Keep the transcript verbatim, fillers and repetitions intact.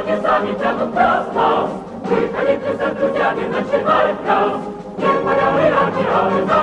ноги сами тянут нас, нас. Выходите за друзьями, начинает нас. Не поля и океаны,